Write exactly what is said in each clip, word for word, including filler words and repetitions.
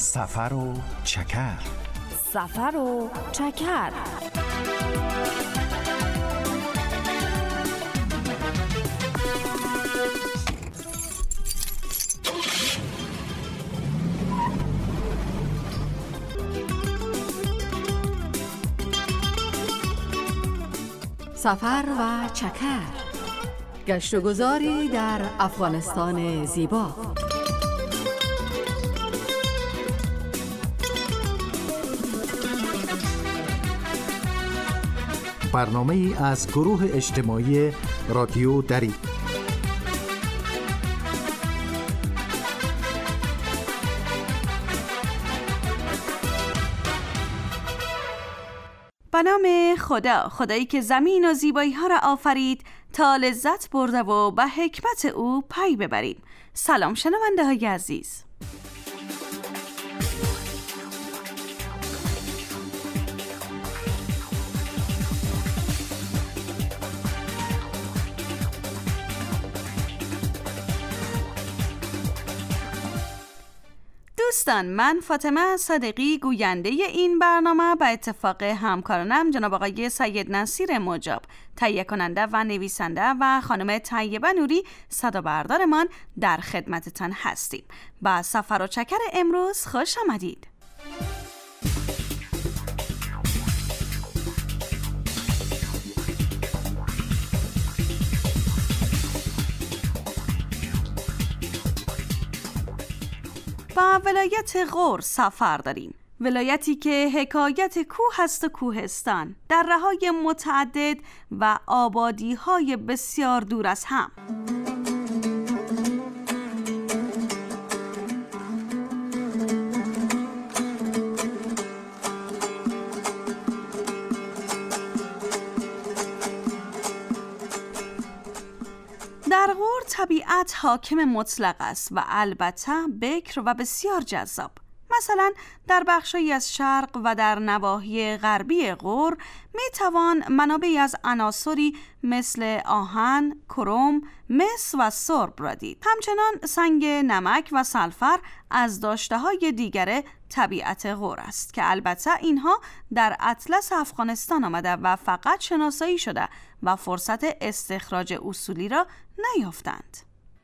سفر و چکر. سفر و چکر. سفر و چکر، گشت و گذاری در افغانستان زیبا. برنامه ای از گروه اجتماعی رادیو دری. به نام خدا، خدایی که زمین و زیبایی ها را آفرید تا لذت برده و به حکمت او پی ببریم. سلام شنونده های عزیز. دوستان، من فاطمه صادقی گوینده این برنامه به اتفاق همکارانم جناب آقای سید نصیر مجاب، تهیه کننده و نویسنده، و خانم طیبه نوری صدا بردارمان در خدمتتان هستیم. با سفر و چکر امروز خوش آمدید. با ولایت غور سفر داریم. ولایتی که حکایت کوه است و کوهستان، دره‌های متعدد و آبادی‌های بسیار دور از هم. در غور طبیعت حاکم مطلق است و البته بکر و بسیار جذاب. مثلا در بخشی از شرق و در نواحی غربی غور می توان منابعی از عناصری مثل آهن، کروم، مس و سرب را دید. همچنان سنگ نمک و سلفر از داشته‌های دیگر طبیعت غور است که البته اینها در اطلس افغانستان آمده و فقط شناسایی شده و فرصت استخراج اصولی را نیافتند.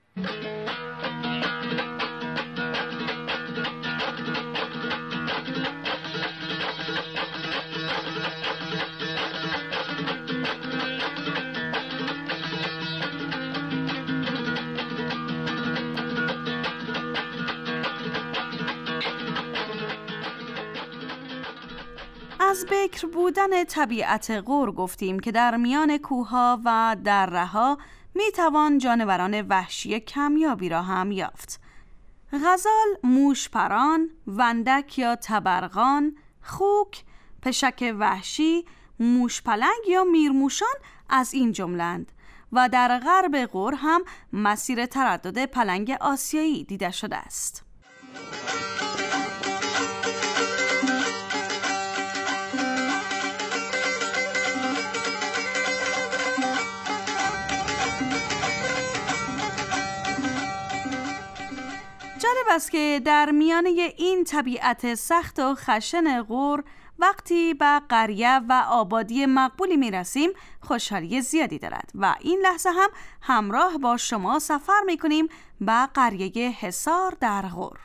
از بکر بودن طبیعت غور گفتیم که در میان کوه‌ها و دره‌ها می توان جانوران وحشی کمیابی را هم یافت. غزال، موشپران، وندک یا تبرغان، خوک، پشک وحشی، موشپلنگ یا میرموشان از این جملند و در غرب غور هم مسیر تردد پلنگ آسیایی دیده شده است. جالب است که در میانه این طبیعت سخت و خشن غور وقتی به قریه و آبادی مقبولی می رسیم خوشحالی زیادی دارد و این لحظه هم همراه با شما سفر می کنیم به قریه حصار در غور.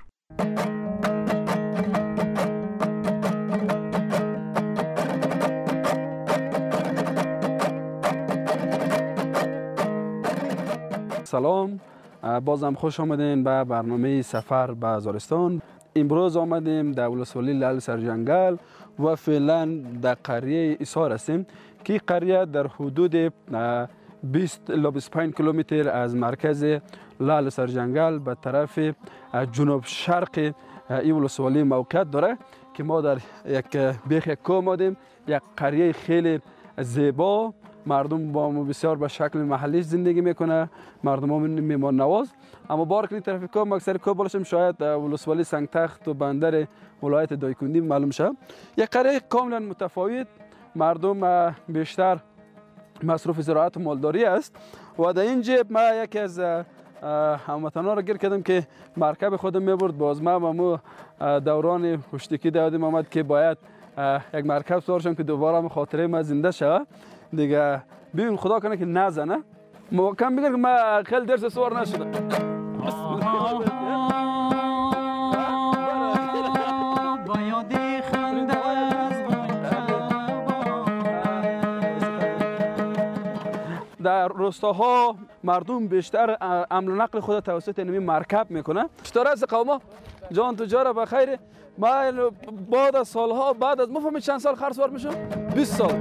سلام، بازم خوش آمدین به برنامه سفر به هزارستان. امروز آمدیم در ولسوالی لعل سرجنگل و فعلا در قریه حصار هستیم که قریه در حدود بیست الی بیست و پنج کیلومتر از مرکز لعل سرجنگل به طرف جنوب شرق این ولسوالی موقعیت داره که ما در یک بیخ یک کوه آمدیم. یک قریه خیلی زیبا، مردم با ما بسیار به شکل محلی زندگی میکنه، مردم ها میمان نواز. اما بار کنی طرف کوه مکسر کوه بالاشم شاید ولسوالی سنگتخت و بندر ولایت دایکندی معلوم شه. یک قریه کاملا متفاوت، مردم بیشتر مصروف زراعت و مالداری است و در اینجا ما یکی از هموطنا را گیر کردم که مرکب خودم میبرد. باز ما مو دوران پشتکی دادیم آمد که باید یک مرکب سوار شم که دوباره هم خاطره ما زنده شود دیگه. ببین خدا کنه که نزنه. محکم بگیر که ما خیلی درس سوار نشدم. در روستاها مردم بیشتر حمل و نقل خود توسط اینمی مرکب میکنه. چطور است قوما؟ جان تجار بخیر. ما بعد از سالها بعد از مفهوم چند سال خرج سوار میشم؟ بیست سال.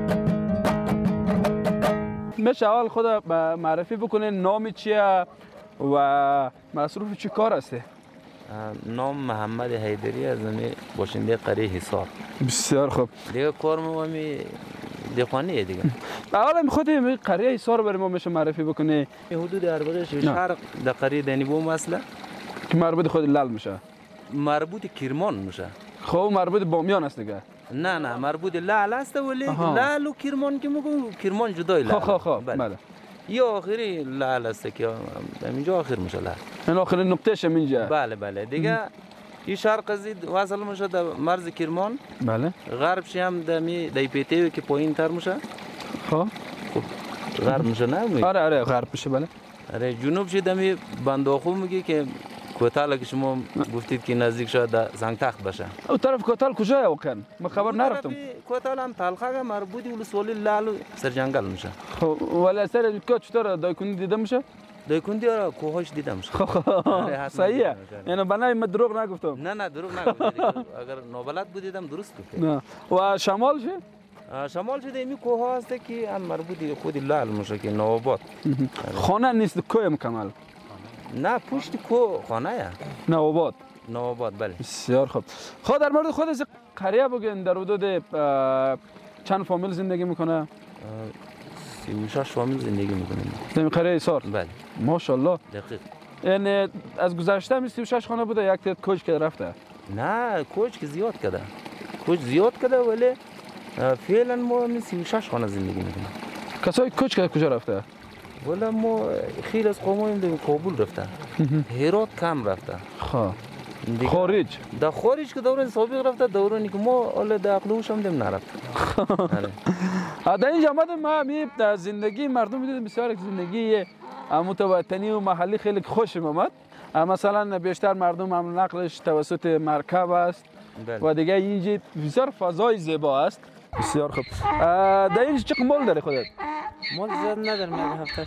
میشه اول خود معرفی بکنه نام چیه و مصروف چی کار هستی؟ نام محمد حیدری از باشنده قریه حصار. بسیار خوب. دیگه کار ما می دیخوانیه دیگه. اولا خود قریه حصار برای ما میشه معرفی بکنه. حدود اربعه شهر در قریه دنیبو مثلا که مربوط خود لال میشه. مربوط کرمان میشه. خب مربوط بامیان است دیگه. نه نه مربوط لال است ولی لال و کرمان که میگم کرمان جدای لال. خب خب بله. یا آخری لال است که اینجا آخر میشه لال. این آخرین نقطهش اینجا. بله بله دیگه این شرق زید وصل میشه در مرز کرمان. بله. غربش هم دمی دیپیته که پایین تر میشه. خب خب غرب میشه نه؟ آره آره غرب میشه بله. آره جنوبش دمی بنداخو میگه که کوتال که شما گفتید که نزدیک شد در زنگ تخت باشه. او طرف کوتال کجای واقعا؟ من خبر نرفتم. کوتال هم تلخه مربوطی ولسوالی لال سرجنگل میشه. خب ولی سر کو چطور دایکوندی دیده میشه؟ دایکوندی را کوهاش دیده میشه. صحیحه. یعنی بنای من دروغ نگفتم. نه نه دروغ نگفتم. اگر نوبلت بودیدم درست گفتم. نه. و شمالش؟ شمال شده ایمی کوه ها هسته که هم مربوطی خودی لال میشه که نواباد. خانه نیست کوه مکمل. نه پشت کوه خانه یا نواباد. نواباد بله. بسیار خوب. خود در مورد خود از قریه بگین در حدود چند فامیل زندگی میکنه؟ سی و شش فامیل زندگی میکنه. در قریه حصار؟ بله. ماشاءالله. دقیق. یعنی از گذشته می سی و شش خانه بوده یک تید کوچ که رفته؟ نه کوچ که زیاد کده. کوچ زیاد کده ولی فعلا ما می سی و شش خانه زندگی میکنیم. کسایی کوچ که کجا رفته؟ ولی ما خیلی از قومایم در کابل رفته. هرات کم رفته. خواه. خارج؟ در خارج که دوران سابق رفته دورانی که ما حالا در اقلوش هم دم نرفته. در اینجا آمدم ما می زندگی مردم دیدم بسیار زندگی متوطنی و محلی خیلی خوشم آمد. مثلا بیشتر مردم هم نقلش توسط مرکب است و دیگه اینجا بسیار فضای زیبا است. بسیار خوب. در اینجا چه مال داری خودت؟ مال زیاد ندارم یک هفتهش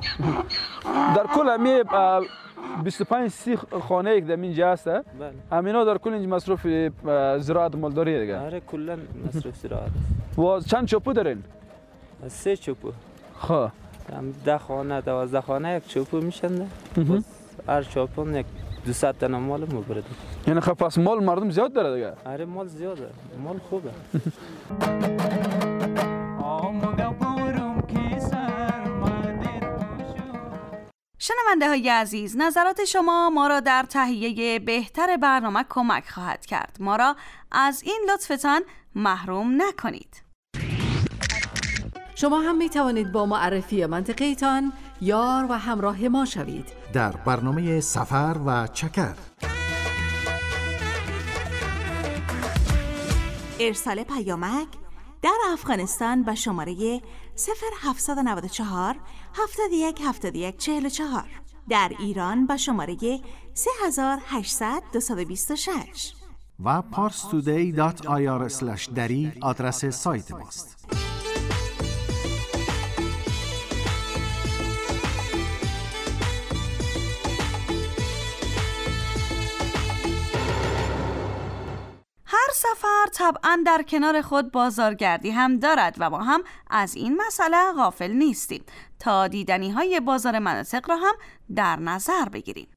در کل همی بیست و پنج سی خانه یک در اینجا هست. بله. همینا در کل اینجا مصروف زراعت مالداری دیگه. آره کلا مصروف زراعت. و چند چوپو دارین؟ سه چوپو. خب. ده خانه دوازده خانه یک چوپو میشن. هر چوپون یک دویست تا مال مبرد. یعنی خب پس مال مردم زیاد داره دیگه. آره مال زیاده. مال خوبه. شنونده های عزیز، نظرات شما ما را در تهیه بهتر برنامه کمک خواهد کرد. ما را از این لطفتان محروم نکنید. شما هم می توانید با معرفی منطقه‌تان یار و همراه ما شوید در برنامه سفر و چکر. ارسال پیامک در افغانستان به شماره صفر هفتصد و نود و چهار هفتاد و یک هفتاد و یک چهل و چهار، در ایران به شماره سه هزار و هشتصد دویست و بیست و شش و parstoday دات آی آر اسلش دری آدرس سایت ماست. هر سفر طبعاً در کنار خود بازارگردی هم دارد و ما هم از این مسئله غافل نیستیم تا دیدنی های بازار مناطق را هم در نظر بگیریم.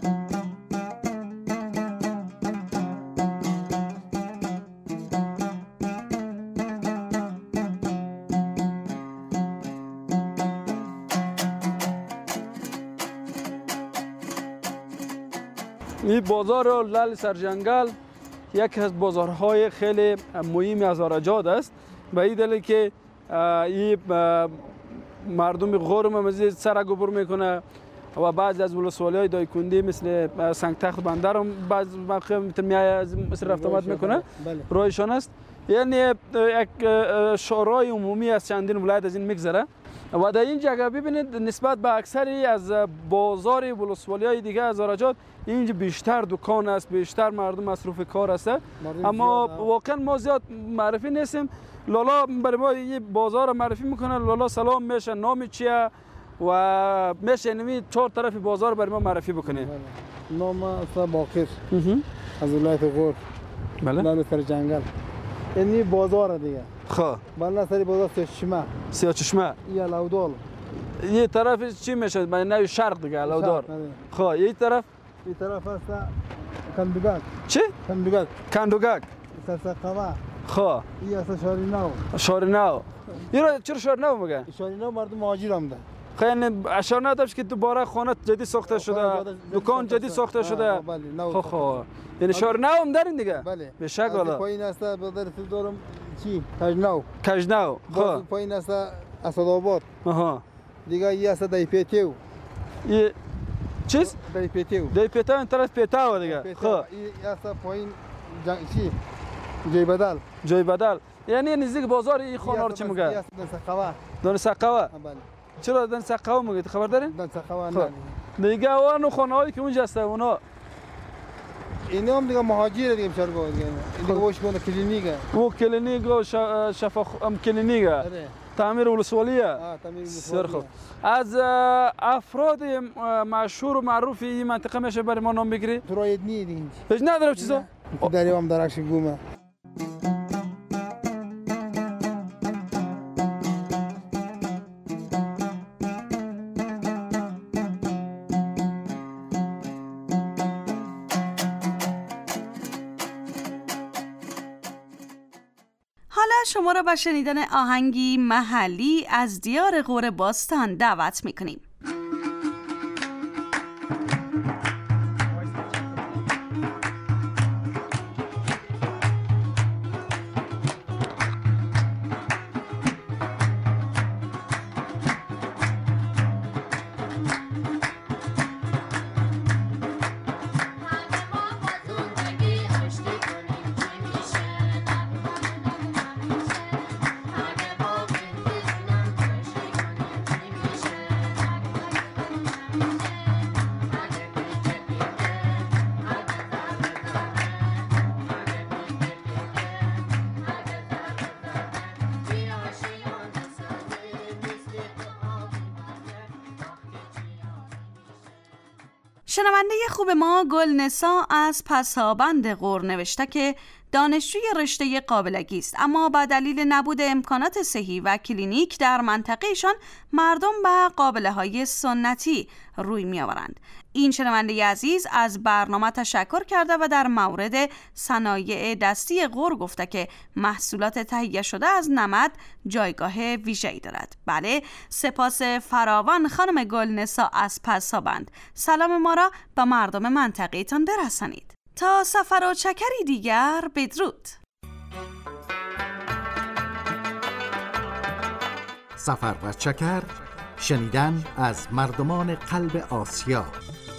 این بازار لال سرجنگل یکی از بازارهای خیلی مهم از آراجاد است. به این دلیل که این مردم غورم مزید سر گبر میکنه و بعضی از ولسوالی‌های دایکندی مثل سنگ تخت بندر هم بعض موقع میتونه از مصر رفت آمد میکنه. راهشان است. یعنی یک شورای عمومی از چندین ولایت از این میگذره و در این جگه ببینید نسبت به اکثری از بازار ولسوالی‌های دیگه از آراجات اینجا بیشتر دکان است، بیشتر مردم مصروف کار است. اما واقعا ما زیاد معرفی نیستیم. لالا برای ما یه بازار معرفی میکنه. لالا سلام میشه، نام چیه و میشه نمی چهار طرف بازار برای ما معرفی بکنه. نام است باقر از ولایت غور. بله. نام سر جنگل. اینی بازار دیگه. خب. بالا سری بازار سیاچشمه. سیاچشمه. یا لودال. یه طرف چی میشه؟ من نوی شرق دیگه لودار. خب یه طرف این طرف است کندوگاک. چی؟ کندوگاک. کندوگاک. سرسقوا. خب. این است شاریناو. شاریناو. یه چرا شاریناو میگه؟ شاریناو مردم مهاجر آمده. خیلی اشاره نداشت که دوباره خانه جدید ساخته شده، دکان جدید ساخته شده. خب خب یعنی شاریناو هم دارین دیگه؟ بله. به شک والا. پایین است بدر دارم چی؟ کجناو. کجناو. خب پایین است اسدآباد. آها. دیگه ای است دایپیتیو. یه چیز؟ دایپیتیو. دایپیتیو این طرف پیتاو دیگه. خب این است پایین چی؟ جای بدل. جای بدل. یعنی نزدیک بازار این خانه رو چی میگه؟ این است سقوا. دون سقوا. بله. چرا دون سقوا میگه؟ خبر دارین؟ دون سقوا نه. دیگه اون خانه‌هایی که اونجا هستن اونا اینا هم دیگه مهاجر دیگه بچار گفت دیگه. این دیگه وش کنه کلینیکه. او کلینیک و شفا ام کلینیکه. تعمیر ولسوالیه. آه تعمیر ولسوالیه. از افراد مشهور و معروف این منطقه میشه برای ما نام بگیری؟ تو راید نی دیگه. هیچ نداره چیزا؟ دریام درکش گومه. شما را به شنیدن آهنگی محلی از دیار غور باستان دعوت میکنیم. شنونده خوب ما گلنسا از پسابند غور نوشته که دانشجوی رشته قابلگی است، اما با دلیل نبود امکانات صحی و کلینیک در منطقهشان مردم به قابله‌های سنتی روی می‌آورند. این شنونده عزیز از برنامه تشکر کرده و در مورد صنایع دستی غور گفته که محصولات تهیه شده از نمد جایگاه ویژه‌ای دارد. بله، سپاس فراوان خانم گلنسا از پسابند. سلام ما را به مردم منطقه تان برسانید. تا سفر و چکری دیگر، بدرود. سفر و چکر، شنیدن از مردمان قلب آسیا.